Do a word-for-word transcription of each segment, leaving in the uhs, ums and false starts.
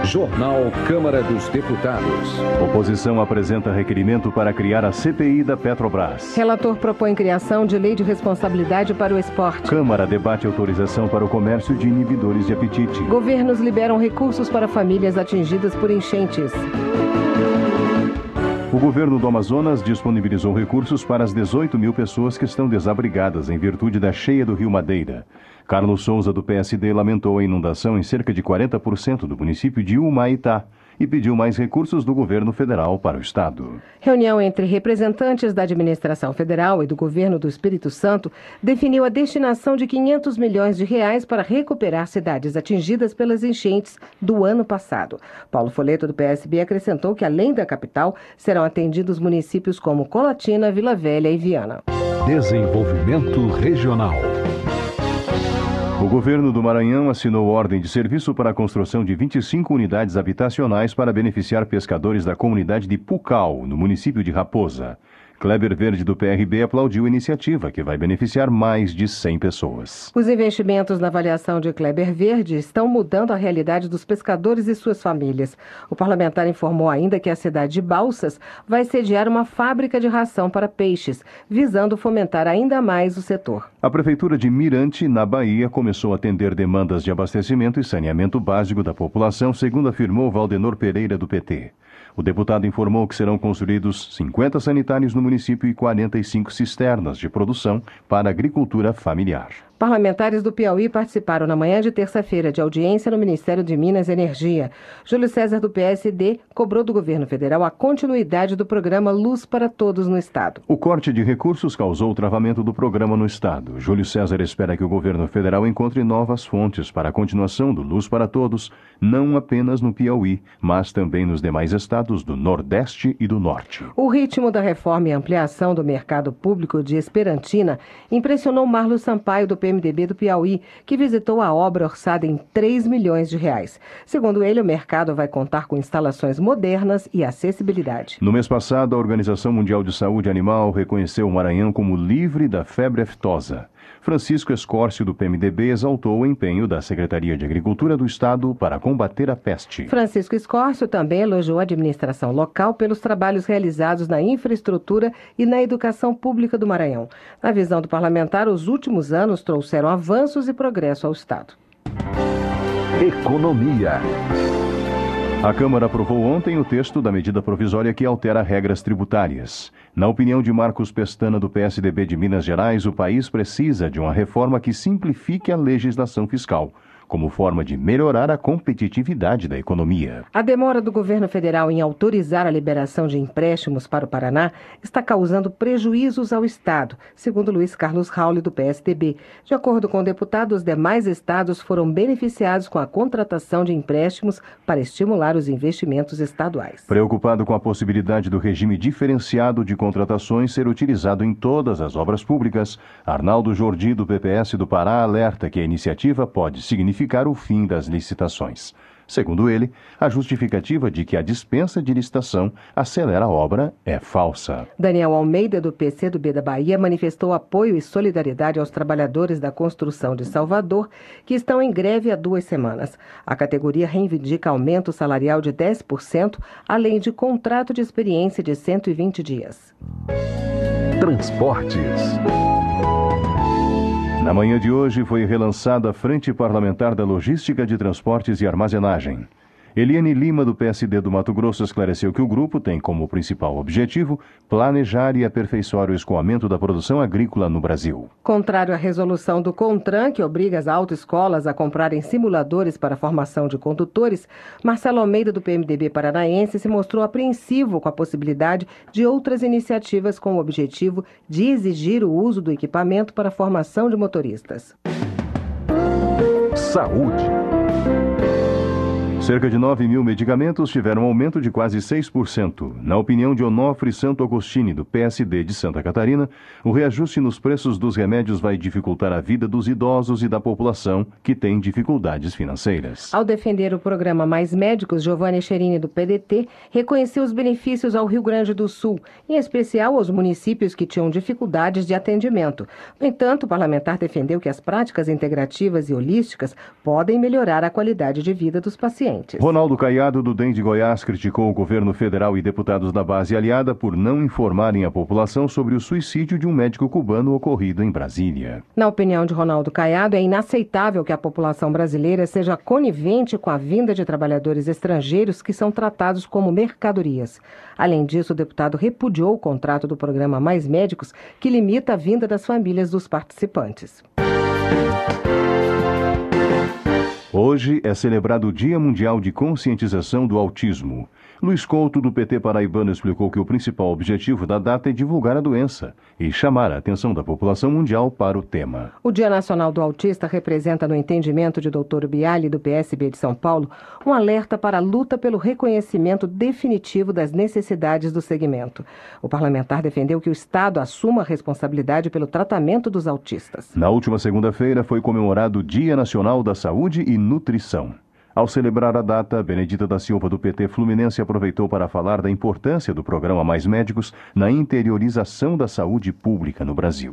Jornal Câmara dos Deputados. Oposição apresenta requerimento para criar a C P I da Petrobras. Relator propõe criação de lei de responsabilidade para o esporte. Câmara debate autorização para o comércio de inibidores de apetite. Governos liberam recursos para famílias atingidas por enchentes. O governo do Amazonas disponibilizou recursos para as dezoito mil pessoas que estão desabrigadas em virtude da cheia do Rio Madeira. Carlos Souza, do P S D, lamentou a inundação em cerca de quarenta por cento do município de Humaitá e pediu mais recursos do governo federal para o estado. Reunião entre representantes da administração federal e do governo do Espírito Santo definiu a destinação de quinhentos milhões de reais para recuperar cidades atingidas pelas enchentes do ano passado. Paulo Folleto, do P S B, acrescentou que, além da capital, serão atendidos municípios como Colatina, Vila Velha e Viana. Desenvolvimento Regional. O governo do Maranhão assinou ordem de serviço para a construção de vinte e cinco unidades habitacionais para beneficiar pescadores da comunidade de Pucal, no município de Raposa. Kleber Verde, do P R B, aplaudiu a iniciativa, que vai beneficiar mais de cem pessoas. Os investimentos na avaliação de Kleber Verde estão mudando a realidade dos pescadores e suas famílias. O parlamentar informou ainda que a cidade de Balsas vai sediar uma fábrica de ração para peixes, visando fomentar ainda mais o setor. A Prefeitura de Mirante, na Bahia, começou a atender demandas de abastecimento e saneamento básico da população, segundo afirmou Valdenor Pereira, do P T. O deputado informou que serão construídos cinquenta sanitários no município e quarenta e cinco cisternas de produção para a agricultura familiar. Parlamentares do Piauí participaram na manhã de terça-feira de audiência no Ministério de Minas e Energia. Júlio César, do P S D, cobrou do governo federal a continuidade do programa Luz para Todos no estado. O corte de recursos causou o travamento do programa no estado. Júlio César espera que o governo federal encontre novas fontes para a continuação do Luz para Todos, não apenas no Piauí, mas também nos demais estados do Nordeste e do Norte. O ritmo da reforma e ampliação do mercado público de Esperantina impressionou Marlos Sampaio, do P M D B do Piauí, que visitou a obra orçada em três milhões de reais. Segundo ele, o mercado vai contar com instalações modernas e acessibilidade. No mês passado, a Organização Mundial de Saúde Animal reconheceu o Maranhão como livre da febre aftosa. Francisco Escórcio, do P M D B, exaltou o empenho da Secretaria de Agricultura do Estado para combater a peste. Francisco Escórcio também elogiou a administração local pelos trabalhos realizados na infraestrutura e na educação pública do Maranhão. Na visão do parlamentar, os últimos anos trouxeram avanços e progresso ao Estado. Economia. A Câmara aprovou ontem o texto da medida provisória que altera regras tributárias. Na opinião de Marcos Pestana, do P S D B de Minas Gerais, o país precisa de uma reforma que simplifique a legislação fiscal, como forma de melhorar a competitividade da economia. A demora do governo federal em autorizar a liberação de empréstimos para o Paraná está causando prejuízos ao Estado, segundo Luiz Carlos Rauli, do P S D B. De acordo com o deputado, os demais estados foram beneficiados com a contratação de empréstimos para estimular os investimentos estaduais. Preocupado com a possibilidade do regime diferenciado de contratações ser utilizado em todas as obras públicas, Arnaldo Jordi, do P P S do Pará, alerta que a iniciativa pode significar o fim das licitações. Segundo ele, a justificativa de que a dispensa de licitação acelera a obra é falsa. Daniel Almeida, do P C do B da Bahia, manifestou apoio e solidariedade aos trabalhadores da construção de Salvador, que estão em greve há duas semanas. A categoria reivindica aumento salarial de dez por cento, além de contrato de experiência de cento e vinte dias. Transportes. Na manhã de hoje foi relançada a Frente Parlamentar da Logística de Transportes e Armazenagem. Eliane Lima, do P S D do Mato Grosso, esclareceu que o grupo tem como principal objetivo planejar e aperfeiçoar o escoamento da produção agrícola no Brasil. Contrário à resolução do CONTRAN, que obriga as autoescolas a comprarem simuladores para a formação de condutores, Marcelo Almeida, do P M D B paranaense, se mostrou apreensivo com a possibilidade de outras iniciativas com o objetivo de exigir o uso do equipamento para a formação de motoristas. Saúde. Cerca de nove mil medicamentos tiveram aumento de quase seis por cento. Na opinião de Onofre Santo Agostini, do P S D de Santa Catarina, o reajuste nos preços dos remédios vai dificultar a vida dos idosos e da população que tem dificuldades financeiras. Ao defender o programa Mais Médicos, Giovanni Cherini, do P D T, reconheceu os benefícios ao Rio Grande do Sul, em especial aos municípios que tinham dificuldades de atendimento. No entanto, o parlamentar defendeu que as práticas integrativas e holísticas podem melhorar a qualidade de vida dos pacientes. deficientes. Ronaldo Caiado, do D E M de Goiás, criticou o governo federal e deputados da base aliada por não informarem a população sobre o suicídio de um médico cubano ocorrido em Brasília. Na opinião de Ronaldo Caiado, é inaceitável que a população brasileira seja conivente com a vinda de trabalhadores estrangeiros que são tratados como mercadorias. Além disso, o deputado repudiou o contrato do programa Mais Médicos, que limita a vinda das famílias dos participantes. Hoje é celebrado o Dia Mundial de Conscientização do Autismo. Luiz Couto, do P T paraibano, explicou que o principal objetivo da data é divulgar a doença e chamar a atenção da população mundial para o tema. O Dia Nacional do Autista representa, no entendimento de doutor Biali, do P S B de São Paulo, um alerta para a luta pelo reconhecimento definitivo das necessidades do segmento. O parlamentar defendeu que o Estado assuma a responsabilidade pelo tratamento dos autistas. Na última segunda-feira foi comemorado o Dia Nacional da Saúde e Nutrição. Ao celebrar a data, Benedita da Silva, do P T Fluminense, aproveitou para falar da importância do programa Mais Médicos na interiorização da saúde pública no Brasil.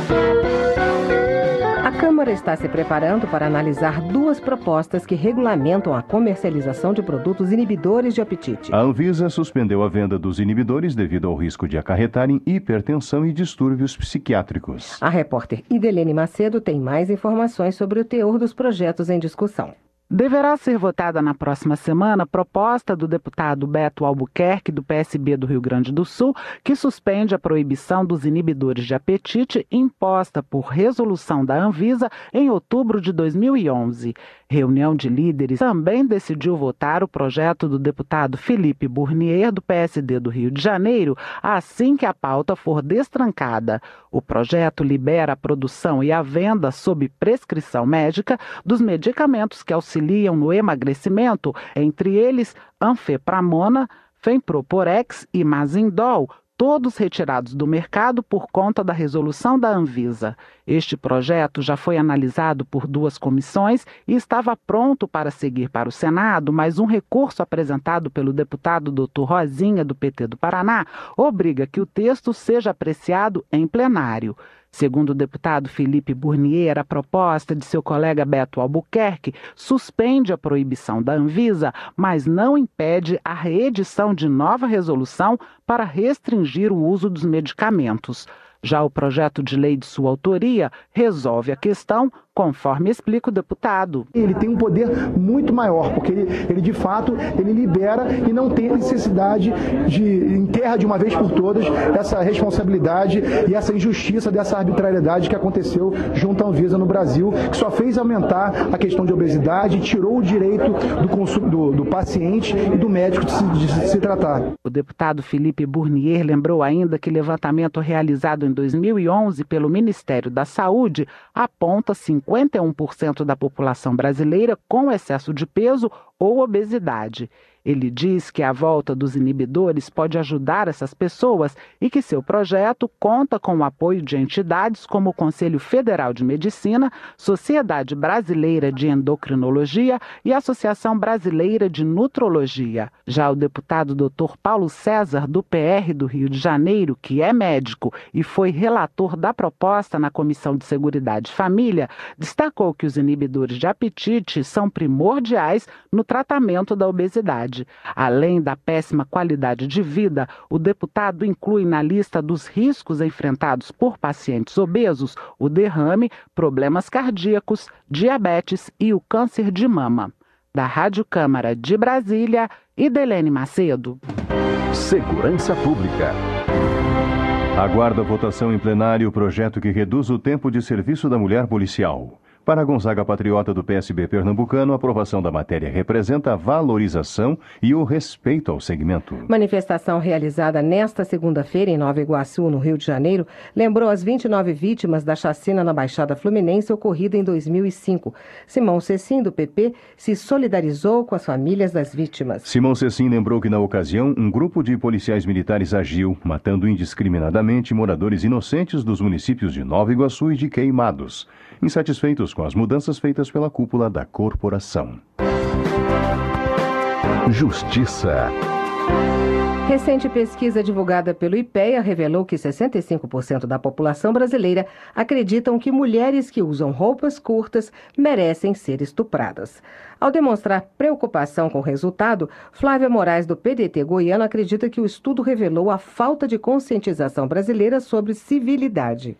A Câmara está se preparando para analisar duas propostas que regulamentam a comercialização de produtos inibidores de apetite. A Anvisa suspendeu a venda dos inibidores devido ao risco de acarretarem hipertensão e distúrbios psiquiátricos. A repórter Idelene Macedo tem mais informações sobre o teor dos projetos em discussão. Deverá ser votada na próxima semana a proposta do deputado Beto Albuquerque, do P S B do Rio Grande do Sul, que suspende a proibição dos inibidores de apetite imposta por resolução da Anvisa em outubro de dois mil e onze. Reunião de líderes também decidiu votar o projeto do deputado Felipe Burnier, do P S D do Rio de Janeiro, assim que a pauta for destrancada. O projeto libera a produção e a venda sob prescrição médica dos medicamentos que auxiliam no emagrecimento, entre eles anfepramona, fenproporex e mazindol, todos retirados do mercado por conta da resolução da Anvisa. Este projeto já foi analisado por duas comissões e estava pronto para seguir para o Senado, mas um recurso apresentado pelo deputado doutor Rosinha, do P T do Paraná, obriga que o texto seja apreciado em plenário. Segundo o deputado Felipe Burnier, a proposta de seu colega Beto Albuquerque suspende a proibição da Anvisa, mas não impede a reedição de nova resolução para restringir o uso dos medicamentos. Já o projeto de lei de sua autoria resolve a questão, conforme explica o deputado. Ele tem um poder muito maior, porque ele, ele de fato, ele libera e não tem necessidade de enterra de uma vez por todas essa responsabilidade e essa injustiça dessa arbitrariedade que aconteceu junto à Anvisa no Brasil, que só fez aumentar a questão de obesidade e tirou o direito do, consumo, do, do paciente e do médico de se, de se tratar. O deputado Felipe Burnier lembrou ainda que levantamento realizado em dois mil e onze pelo Ministério da Saúde aponta cinquenta e um por cento da população brasileira com excesso de peso ou obesidade. Ele diz que a volta dos inibidores pode ajudar essas pessoas e que seu projeto conta com o apoio de entidades como o Conselho Federal de Medicina, Sociedade Brasileira de Endocrinologia e Associação Brasileira de Nutrologia. Já o deputado doutor Paulo César, do P R do Rio de Janeiro, que é médico e foi relator da proposta na Comissão de Seguridade e Família, destacou que os inibidores de apetite são primordiais no tratamento da obesidade. Além da péssima qualidade de vida, o deputado inclui na lista dos riscos enfrentados por pacientes obesos o derrame, problemas cardíacos, diabetes e o câncer de mama. Da Rádio Câmara de Brasília, Idelene Macedo. Segurança Pública. Aguarda a votação em plenário o projeto que reduz o tempo de serviço da mulher policial. Para Gonzaga Patriota, do P S B pernambucano, a aprovação da matéria representa a valorização e o respeito ao segmento. Manifestação realizada nesta segunda-feira em Nova Iguaçu, no Rio de Janeiro, lembrou as vinte e nove vítimas da chacina na Baixada Fluminense ocorrida em dois mil e cinco. Simão Cecim, do P P, se solidarizou com as famílias das vítimas. Simão Cecim lembrou que, na ocasião, um grupo de policiais militares agiu, matando indiscriminadamente moradores inocentes dos municípios de Nova Iguaçu e de Queimados, insatisfeitos com as mudanças feitas pela cúpula da corporação. Justiça. Recente pesquisa divulgada pelo IPEA revelou que sessenta e cinco por cento da população brasileira acreditam que mulheres que usam roupas curtas merecem ser estupradas. Ao demonstrar preocupação com o resultado, Flávia Moraes, do P D T goiano, acredita que o estudo revelou a falta de conscientização brasileira sobre civilidade.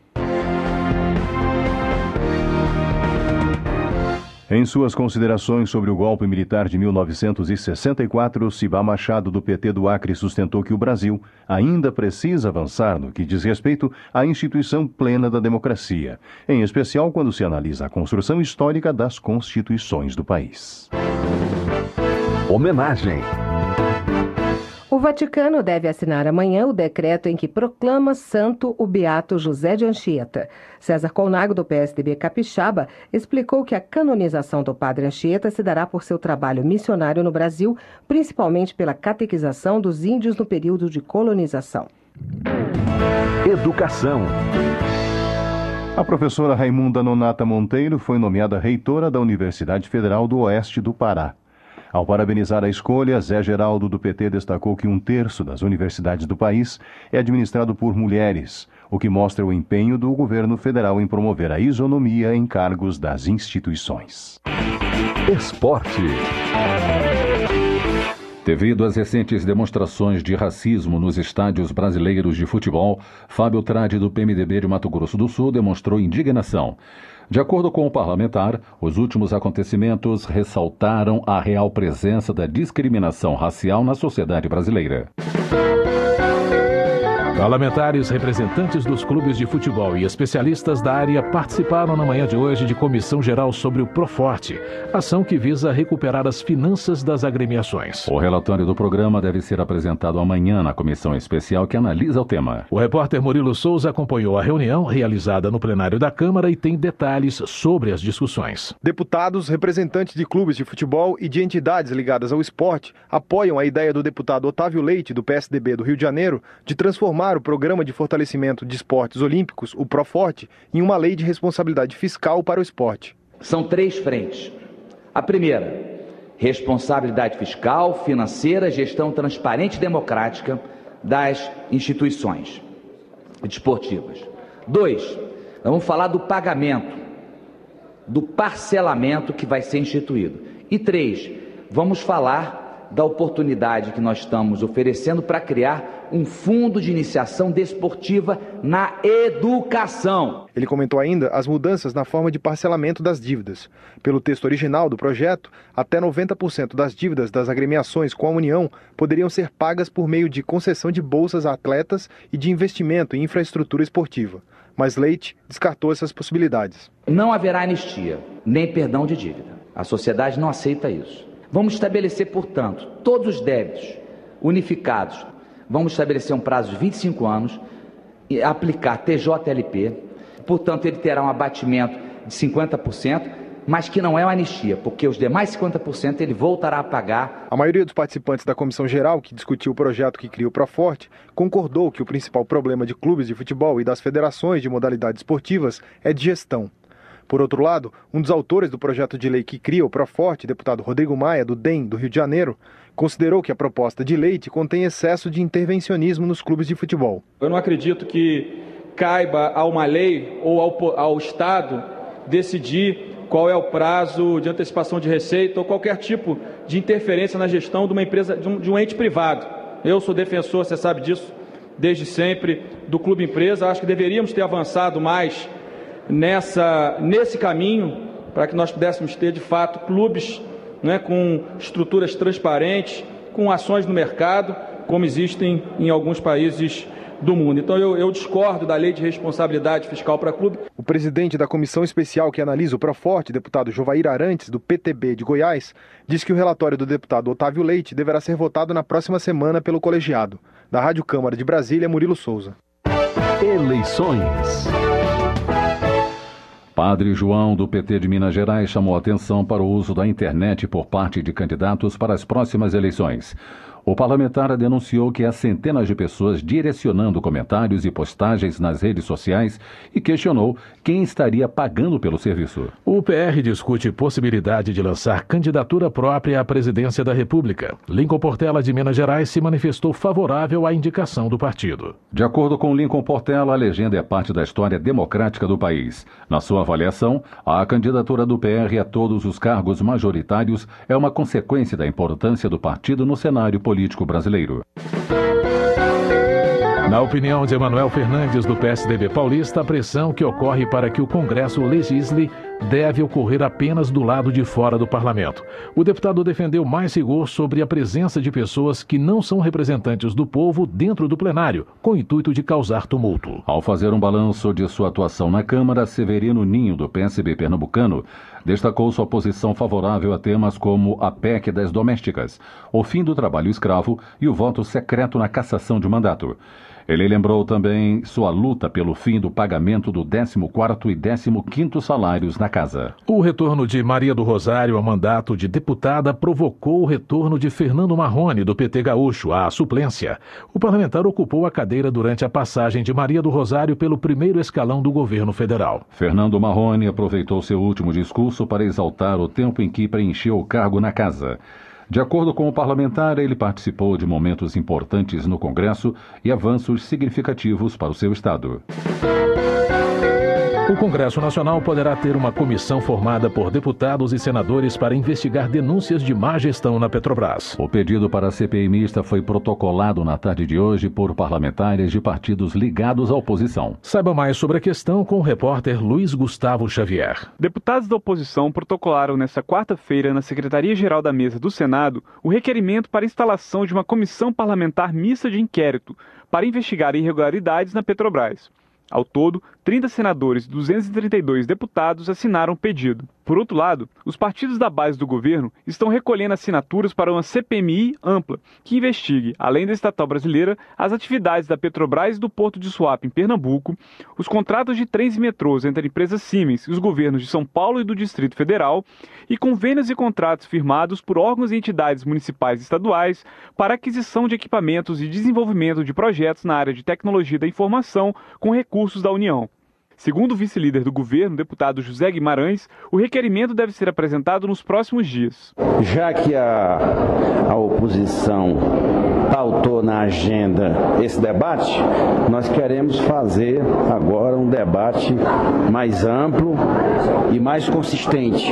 Em suas considerações sobre o golpe militar de mil novecentos e sessenta e quatro, Cibá Machado, do P T do Acre, sustentou que o Brasil ainda precisa avançar no que diz respeito à instituição plena da democracia, em especial quando se analisa a construção histórica das constituições do país. Homenagem. O Vaticano deve assinar amanhã o decreto em que proclama santo o beato José de Anchieta. César Colnago, do P S D B Capixaba, explicou que a canonização do padre Anchieta se dará por seu trabalho missionário no Brasil, principalmente pela catequização dos índios no período de colonização. Educação. A professora Raimunda Nonata Monteiro foi nomeada reitora da Universidade Federal do Oeste do Pará. Ao parabenizar a escolha, Zé Geraldo, do P T, destacou que um terço das universidades do país é administrado por mulheres, o que mostra o empenho do governo federal em promover a isonomia em cargos das instituições. Esporte. Devido às recentes demonstrações de racismo nos estádios brasileiros de futebol, Fábio Trade, do P M D B de Mato Grosso do Sul, demonstrou indignação. De acordo com o parlamentar, os últimos acontecimentos ressaltaram a real presença da discriminação racial na sociedade brasileira. Parlamentares, representantes dos clubes de futebol e especialistas da área participaram na manhã de hoje de comissão geral sobre o Proforte, ação que visa recuperar as finanças das agremiações. O relatório do programa deve ser apresentado amanhã na comissão especial que analisa o tema. O repórter Murilo Souza acompanhou a reunião realizada no plenário da Câmara e tem detalhes sobre as discussões. Deputados, representantes de clubes de futebol e de entidades ligadas ao esporte apoiam a ideia do deputado Otávio Leite, do P S D B do Rio de Janeiro, de transformar o Programa de Fortalecimento de Esportes Olímpicos, o Proforte, em uma lei de responsabilidade fiscal para o esporte. São três frentes. A primeira, responsabilidade fiscal, financeira, gestão transparente e democrática das instituições desportivas. Dois, vamos falar do pagamento, do parcelamento que vai ser instituído. E três, vamos falar da oportunidade que nós estamos oferecendo para criar um fundo de iniciação desportiva na educação. Ele comentou ainda as mudanças na forma de parcelamento das dívidas. Pelo texto original do projeto, até noventa por cento das dívidas das agremiações com a União poderiam ser pagas por meio de concessão de bolsas a atletas e de investimento em infraestrutura esportiva. Mas Leite descartou essas possibilidades. Não haverá anistia, nem perdão de dívida. A sociedade não aceita isso. Vamos estabelecer, portanto, todos os débitos unificados. Vamos estabelecer um prazo de vinte e cinco anos e aplicar T J L P. Portanto, ele terá um abatimento de cinquenta por cento, mas que não é uma anistia, porque os demais cinquenta por cento ele voltará a pagar. A maioria dos participantes da comissão geral, que discutiu o projeto que cria o Proforte, concordou que o principal problema de clubes de futebol e das federações de modalidades esportivas é de gestão. Por outro lado, um dos autores do projeto de lei que cria o Proforte, deputado Rodrigo Maia, do D E M, do Rio de Janeiro, considerou que a proposta de Leite contém excesso de intervencionismo nos clubes de futebol. Eu não acredito que caiba a uma lei ou ao, ao Estado decidir qual é o prazo de antecipação de receita ou qualquer tipo de interferência na gestão de uma empresa, de um, de um ente privado. Eu sou defensor, você sabe disso, desde sempre, do clube empresa. Acho que deveríamos ter avançado mais Nessa, nesse caminho, para que nós pudéssemos ter, de fato, clubes, né, com estruturas transparentes, com ações no mercado, como existem em alguns países do mundo. Então, eu, eu discordo da lei de responsabilidade fiscal para clube. O presidente da comissão especial que analisa o Proforte, deputado Jovair Arantes, do P T B de Goiás, diz que o relatório do deputado Otávio Leite deverá ser votado na próxima semana pelo colegiado. Da Rádio Câmara de Brasília, Murilo Souza. Eleições. Padre João, do P T de Minas Gerais, chamou atenção para o uso da internet por parte de candidatos para as próximas eleições. O parlamentar denunciou que há centenas de pessoas direcionando comentários e postagens nas redes sociais e questionou quem estaria pagando pelo serviço. O P R discute possibilidade de lançar candidatura própria à presidência da República. Lincoln Portela, de Minas Gerais, se manifestou favorável à indicação do partido. De acordo com Lincoln Portela, a legenda é parte da história democrática do país. Na sua avaliação, a candidatura do P R a todos os cargos majoritários é uma consequência da importância do partido no cenário político político brasileiro. Na opinião de Emanuel Fernandes, do P S D B paulista, a pressão que ocorre para que o Congresso legisle deve ocorrer apenas do lado de fora do parlamento. O deputado defendeu mais rigor sobre a presença de pessoas que não são representantes do povo dentro do plenário, com o intuito de causar tumulto. Ao fazer um balanço de sua atuação na Câmara, Severino Ninho, do P S B pernambucano, destacou sua posição favorável a temas como a P E C das domésticas, o fim do trabalho escravo e o voto secreto na cassação de mandato. Ele lembrou também sua luta pelo fim do pagamento do décimo quarto e décimo quinto salários na casa. O retorno de Maria do Rosário ao mandato de deputada provocou o retorno de Fernando Marrone, do P T gaúcho, à suplência. O parlamentar ocupou a cadeira durante a passagem de Maria do Rosário pelo primeiro escalão do governo federal. Fernando Marrone aproveitou seu último discurso para exaltar o tempo em que preencheu o cargo na casa. De acordo com o parlamentar, ele participou de momentos importantes no Congresso e avanços significativos para o seu estado. O Congresso Nacional poderá ter uma comissão formada por deputados e senadores para investigar denúncias de má gestão na Petrobras. O pedido para a C P I mista foi protocolado na tarde de hoje por parlamentares de partidos ligados à oposição. Saiba mais sobre a questão com o repórter Luiz Gustavo Xavier. Deputados da oposição protocolaram nesta quarta-feira na Secretaria-Geral da Mesa do Senado o requerimento para a instalação de uma comissão parlamentar mista de inquérito para investigar irregularidades na Petrobras. Ao todo, trinta senadores e duzentos e trinta e dois deputados assinaram o pedido. Por outro lado, os partidos da base do governo estão recolhendo assinaturas para uma C P M I ampla, que investigue, além da estatal brasileira, as atividades da Petrobras e do Porto de Suape, em Pernambuco, os contratos de trens e metrôs entre a empresa Siemens e os governos de São Paulo e do Distrito Federal, e convênios e contratos firmados por órgãos e entidades municipais e estaduais para aquisição de equipamentos e desenvolvimento de projetos na área de tecnologia da informação com recursos da União. Segundo o vice-líder do governo, deputado José Guimarães, o requerimento deve ser apresentado nos próximos dias. Já que a, a oposição pautou na agenda esse debate, nós queremos fazer agora um debate mais amplo e mais consistente,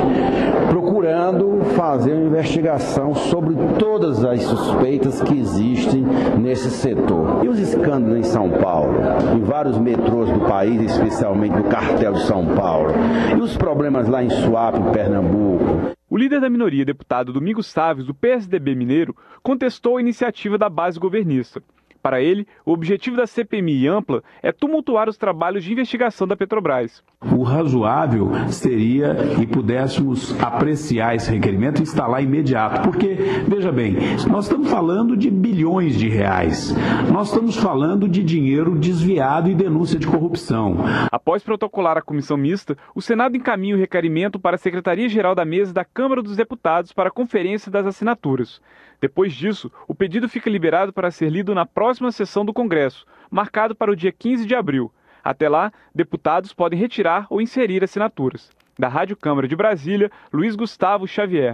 procurando fazer uma investigação sobre todas as suspeitas que existem nesse setor. E os escândalos em São Paulo, em vários metrôs do país, especialmente do cartel de São Paulo, e os problemas lá em Suape, em Pernambuco. O líder da minoria, deputado Domingos Savio, do P S D B mineiro, contestou a iniciativa da base governista. Para ele, o objetivo da C P M I ampla é tumultuar os trabalhos de investigação da Petrobras. O razoável seria que pudéssemos apreciar esse requerimento e instalar imediato, porque, veja bem, nós estamos falando de bilhões de reais, nós estamos falando de dinheiro desviado e denúncia de corrupção. Após protocolar a comissão mista, o Senado encaminha o requerimento para a Secretaria-Geral da Mesa da Câmara dos Deputados para a conferência das assinaturas. Depois disso, o pedido fica liberado para ser lido na próxima sessão do Congresso, marcado para o dia quinze de abril. Até lá, deputados podem retirar ou inserir assinaturas. Da Rádio Câmara de Brasília, Luiz Gustavo Xavier.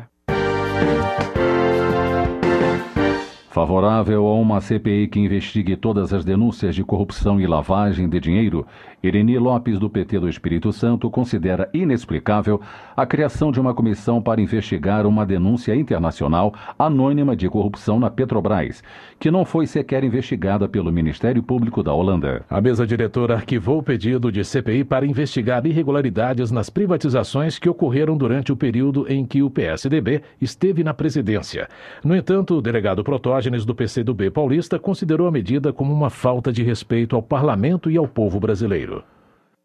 Favorável a uma C P I que investigue todas as denúncias de corrupção e lavagem de dinheiro, Ireni Lopes, do P T do Espírito Santo, considera inexplicável a criação de uma comissão para investigar uma denúncia internacional anônima de corrupção na Petrobras, que não foi sequer investigada pelo Ministério Público da Holanda. A mesa diretora arquivou o pedido de C P I para investigar irregularidades nas privatizações que ocorreram durante o período em que o P S D B esteve na presidência. No entanto, o delegado Protógenes, do P C do B paulista, considerou a medida como uma falta de respeito ao parlamento e ao povo brasileiro.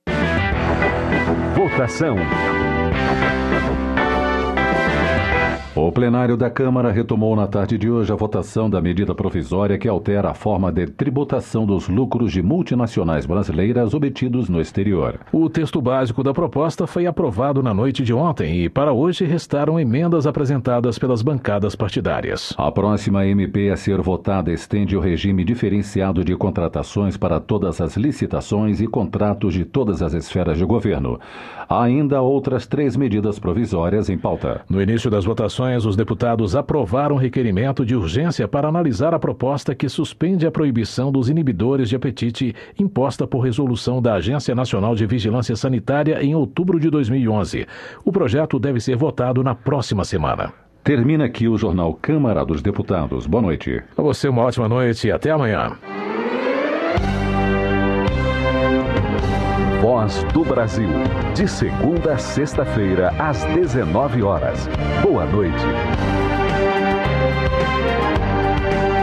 Votação. O plenário da Câmara retomou na tarde de hoje a votação da medida provisória que altera a forma de tributação dos lucros de multinacionais brasileiras obtidos no exterior. O texto básico da proposta foi aprovado na noite de ontem e para hoje restaram emendas apresentadas pelas bancadas partidárias. A próxima M P a ser votada estende o regime diferenciado de contratações para todas as licitações e contratos de todas as esferas de governo. Há ainda outras três medidas provisórias em pauta. No início das votações, os deputados aprovaram requerimento de urgência para analisar a proposta que suspende a proibição dos inibidores de apetite imposta por resolução da Agência Nacional de Vigilância Sanitária em outubro de dois mil e onze. O projeto deve ser votado na próxima semana. Termina aqui o Jornal Câmara dos Deputados. Boa noite. A você uma ótima noite e até amanhã. Voz do Brasil, de segunda a sexta-feira, às dezenove horas. Boa noite.